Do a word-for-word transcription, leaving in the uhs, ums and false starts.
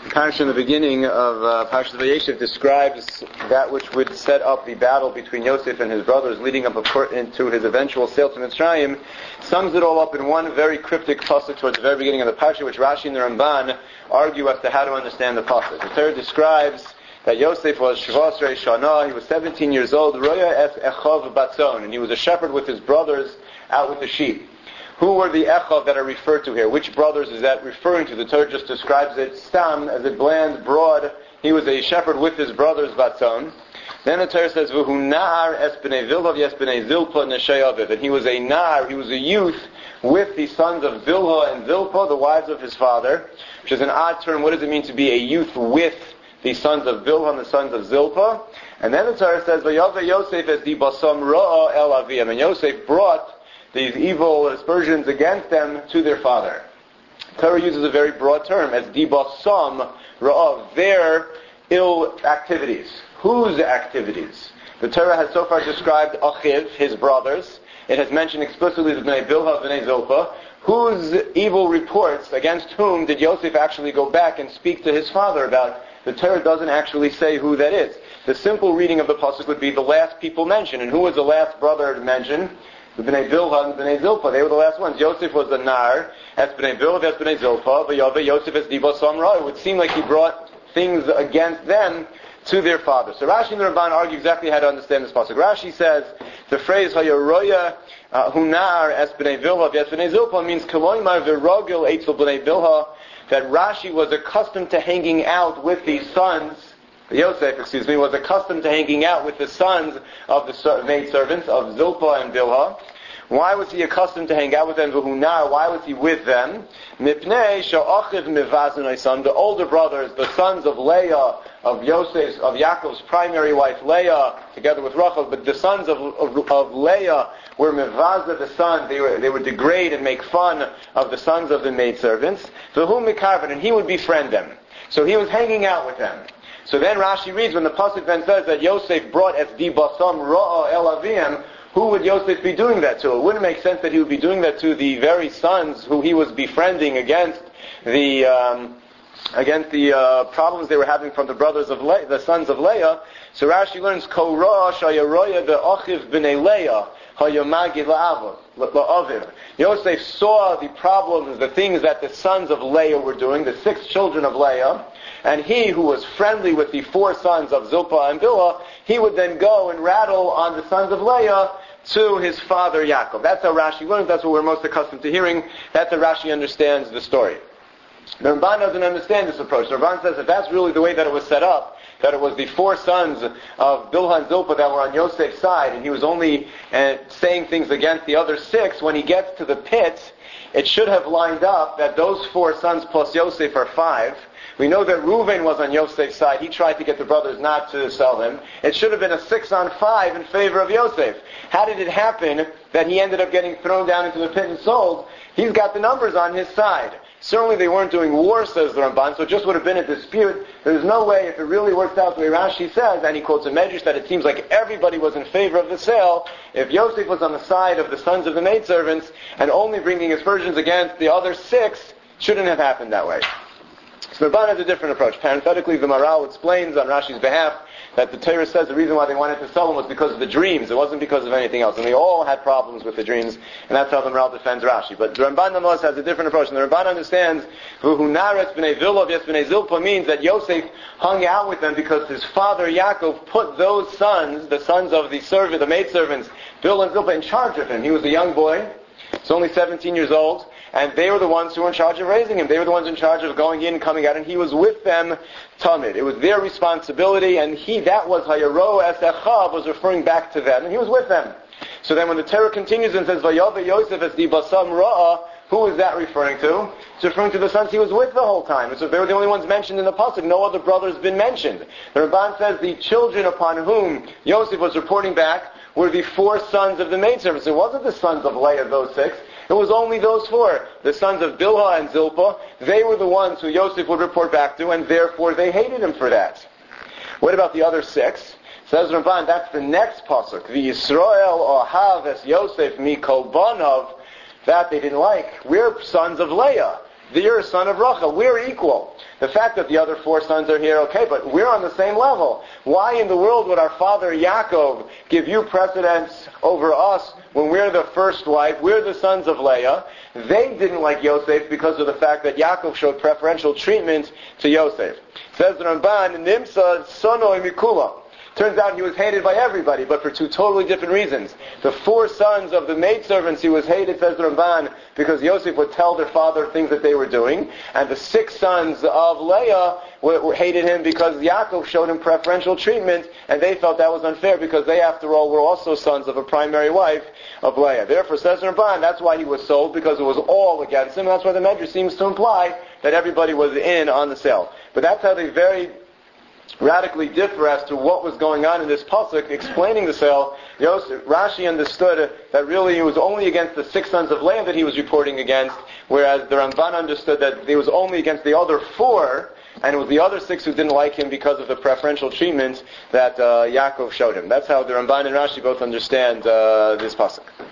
Parsha in the beginning of uh, Parshat Vayeshev describes that which would set up the battle between Yosef and his brothers, leading up into his eventual sail to Mitzrayim. Sums it all up in one very cryptic pasuk towards the very beginning of the Parsha, which Rashi and the Ramban argue as to how to understand the pasuk. The Torah describes that Yosef was Shivas Rei Shana, he was seventeen years old, Roya es Echav Batzon, and he was a shepherd with his brothers out with the sheep. Who were the Echav that are referred to here? Which brothers is that referring to? The Torah just describes it stam, as it bland, broad. He was a shepherd with his brothers Batzon. Then the Torah says, V'hu na'ar es b'nei Vilha v'es b'nei Zilpa neshei aviv. And he was a na'ar, he was a youth with the sons of Bilhah and Zilpa, the wives of his father, which is an odd term. What does it mean to be a youth with the sons of Bilhah and the sons of Zilpa? And then the Torah says, V'yaveh Yosef es di basam ra'a el aviyam. And Yosef brought these evil aspersions against them to their father. Torah uses a very broad term as dibasam ra'av, their ill activities. Whose activities? The Torah has so far described Achiv, his brothers. It has mentioned explicitly the Bnei Bilhah, Bnei Zilpah. Whose evil reports, against whom did Yosef actually go back and speak to his father about? The Torah doesn't actually say who that is. The simple reading of the pasuk would be the last people mentioned. And who was the last brother mentioned? The Bnei Bilhah and Bnei Zilpah, they were the last ones. Yosef was a nar, as Bnei Bilhah, as Bnei Zilpah, V'yaveh Yosef as Diba Samra. It would seem like he brought things against them to their father. So Rashi and the Ramban argue exactly how to understand this pasuk. Rashi says the phrase Hayaroya Hunar as Bnei Bilhah, as Bnei Zilpah means Kaloimar V'rogil Eitzel Bnei Bilhah, that Rashi was accustomed to hanging out with the sons. Yosef, excuse me, was accustomed to hanging out with the sons of the maidservants of Zilpah and Bilhah. Why was he accustomed to hang out with them? Why was he with them? The older brothers, the sons of Leah, of Yosef's, of Yaakov's primary wife Leah, together with Rachel, but the sons of, of, of Leah were mevazah the son. They were they would degrade and make fun of the sons of the maidservants. And he would befriend them. So he was hanging out with them. So then Rashi reads, when the pasuk then says that Yosef brought es di basam ra'a el aviyam, who would Yosef be doing that to? It wouldn't make sense that he would be doing that to the very sons who he was befriending against the um, against the uh, problems they were having from the brothers of Le- the sons of Leah. So Rashi learns Korah shayaroya ve'achiv b'nei Leah hayamagi la'aviv. Yosef saw the problems, the things that the sons of Leah were doing, the six children of Leah. And he, who was friendly with the four sons of Zilpah and Bilhah, he would then go and rattle on the sons of Leah to his father Yaakov. That's how Rashi learns. That's what we're most accustomed to hearing. That's how Rashi understands the story. The Ramban doesn't understand this approach. The Ramban says that that's really the way that it was set up, that it was the four sons of Bilhah and Zilpah that were on Yosef's side, and he was only uh, saying things against the other six. When he gets to the pit, it should have lined up that those four sons plus Yosef are five. We know that Reuven was on Yosef's side. He tried to get the brothers not to sell him. It should have been a six on five in favor of Yosef. How did it happen that he ended up getting thrown down into the pit and sold? He's got the numbers on his side. Certainly they weren't doing war, says the Ramban, so it just would have been a dispute. There's no way, if it really works out the way Rashi says, and he quotes a medrash that it seems like everybody was in favor of the sale, if Yosef was on the side of the sons of the maidservants and only bringing aspersions against the other six, shouldn't have happened that way. So the Ramban has a different approach. Parenthetically, the Maral explains on Rashi's behalf that the Torah says the reason why they wanted to sell them was because of the dreams. It wasn't because of anything else. And they all had problems with the dreams, and that's how the Maral defends Rashi. But the Ramban nonetheless has a different approach. And the Ramban understands V'hunaretz b'nei Vilov yes b'nei Zilpah means that Yosef hung out with them because his father Yaakov put those sons, the sons of the servant, the maidservants, Bilhah and Zilpah, in charge of him. He was a young boy. He's only seventeen years old. And they were the ones who were in charge of raising him. They were the ones in charge of going in and coming out, and he was with them, tamid. It was their responsibility, and he, that was Hayaro es Echav, was referring back to them, and he was with them. So then when the Torah continues and says, Vayaveh Yosef es di basam ra'a, who is that referring to? It's referring to the sons he was with the whole time. So they were the only ones mentioned in the pasuk. No other brother's been mentioned. The Ramban says the children upon whom Yosef was reporting back were the four sons of the maidservants. It wasn't the sons of Leah, those six. It was only those four. The sons of Bilhah and Zilpah, they were the ones who Yosef would report back to, and therefore they hated him for that. What about the other six? Says Ramban, that's the next pasuk. The Yisrael Ohav es Yosef mikol banav, that they didn't like. We're sons of Leah. you're a son of Rachel. We're equal. The fact that the other four sons are here, okay, but we're on the same level. Why in the world would our father Yaakov give you precedence over us when we're the first wife? We're the sons of Leah. They didn't like Yosef because of the fact that Yaakov showed preferential treatment to Yosef. Says the Ramban, Nimsa Sonoi Mikula. Turns out he was hated by everybody, but for two totally different reasons. The four sons of the maidservants, he was hated, says the Ramban, because Yosef would tell their father things that they were doing. And the six sons of Leah were, were hated him because Yaakov showed him preferential treatment, and they felt that was unfair because they, after all, were also sons of a primary wife of Leah. Therefore, says the Ramban, that's why he was sold, because it was all against him. That's why the Medrash seems to imply that everybody was in on the sale. But that's how they very radically differ as to what was going on in this pasuk explaining the sale. Yosef, Rashi understood that really it was only against the six sons of Leah that he was reporting against, whereas the Ramban understood that it was only against the other four, and it was the other six who didn't like him because of the preferential treatment that uh, Yaakov showed him. That's how the Ramban and Rashi both understand uh, this pasuk.